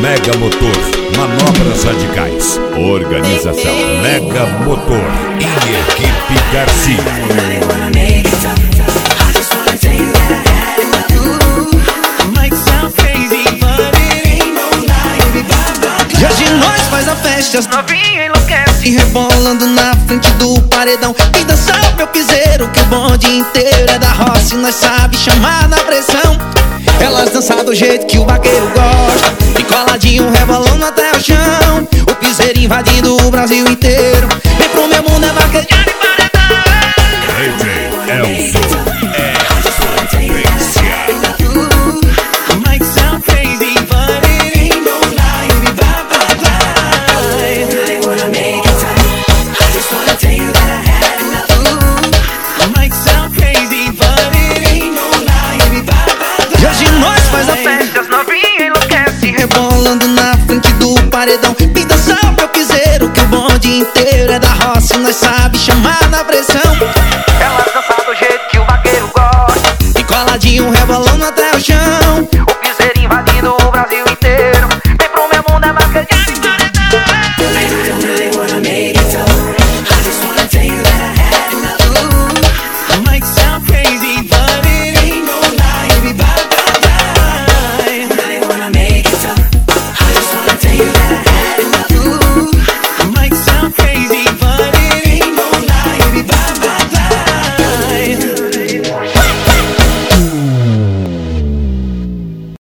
Mega Motor, manobras radicais. Organização Mega Motor e equipe Garcia. E hoje nós faz a festa, as novinha enlouquece, rebolando na frente do paredão. E dançar o meu piseiro, que o bonde inteiro é da roça e nós sabe chamar na pressão. Elas dançam do jeito que o vaqueiro gosta, e coladinho rebolando até o chão. O piseiro invadindo o Brasil inteiro. Vem pro meu mundo, é vaquejando e paredão. DJ Elson é potência. Rebolando na frente do paredão. E dançar o meu piseiro, que o bonde inteiro é da roça e nós sabe chamar na pressão.